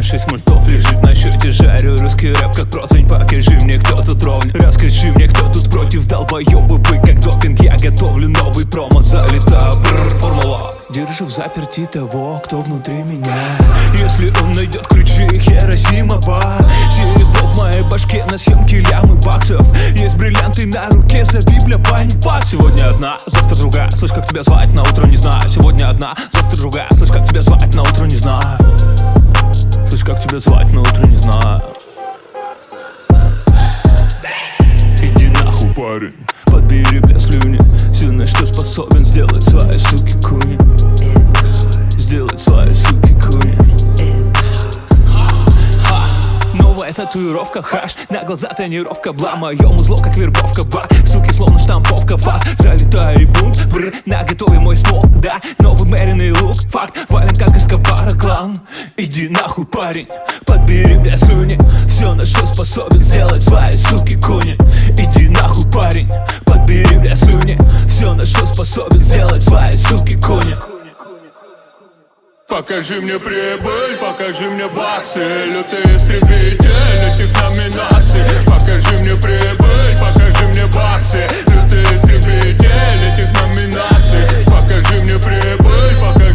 6 мультов лежит на счете. Жарю русский рэп как противень. Покажи мне, кто тут ровня. Расскажи мне, кто тут против. Долбоёбы вы как допинг. Я готовлю новый промо. Залетаю, формула. Держу в заперти того, кто внутри меня. Если он найдет ключи, Хиросима бар. Серебро в моей башке, на съемке лямы баксов. Есть бриллианты на руке, забей, бля, панипас. Сегодня одна, завтра другая. Слышь, как тебя звать, на утро не знаю. Сегодня одна, завтра другая. Слышь, как тебя звать, на утро не знаю. Слышь, как тебя звать, на утро не знаю. Иди нахуй, парень, подбери, бля, слюни. Все, на что способен сделать свои суки куни. Сделать свои суки куни. Новая татуировка, хаш, на глаза тонировка, бла. Моему зло как вербовка, ба. Суки словно штамповка, фас. Залетаю и бунт, бррр, на готове мой ствол, да. Новый мэренный лук, факт, валим как Эскобара, клан. Иди нахуй, парень, подбери, бля, слюни. Все, на что способен сделать свои суки куни. Иди нахуй, парень, подбери, бля, слюни. Все, на что способен сделать свои суки куни. Покажи мне прибыль, покажи мне баксы. Лютый истребитель этих номинаций. Покажи мне прибыль, покажи мне баксы. Лютый истребитель этих номинаций. Покажи мне прибыль, покажи